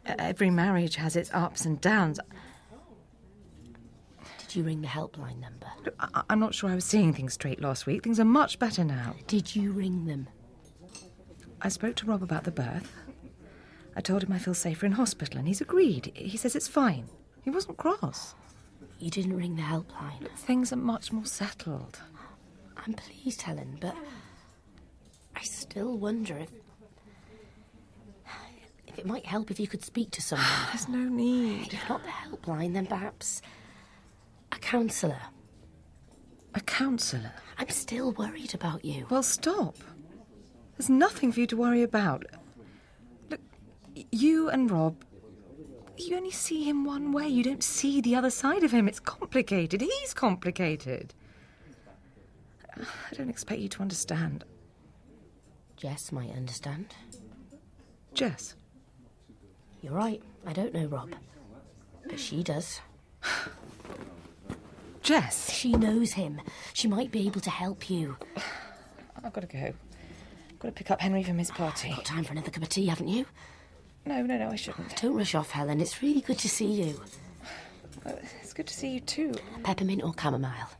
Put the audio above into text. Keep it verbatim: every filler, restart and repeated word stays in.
Every marriage has its ups and downs. Did you ring the helpline number? Look, I- I'm not sure I was seeing things straight last week. Things are much better now. Did you ring them? I spoke to Rob about the birth. I told him I feel safer in hospital, and he's agreed. He says it's fine. He wasn't cross. You didn't ring the helpline? Look, things are much more settled. I'm pleased, Helen, but I still wonder if... if it might help if you could speak to someone. There's no need. If not the helpline, then perhaps a counsellor. A counsellor? I'm still worried about you. Well, stop. There's nothing for you to worry about. Look, you and Rob, you only see him one way. You don't see the other side of him. It's complicated. He's complicated. I don't expect you to understand. Jess might understand. Jess? You're right. I don't know Rob. But she does. Jess? She knows him. She might be able to help you. I've got to go. I've got to pick up Henry from his party. Got time for another cup of tea, haven't you? No, no, no, I shouldn't. Don't rush off, Helen. It's really good to see you. It's good to see you too. Peppermint or chamomile?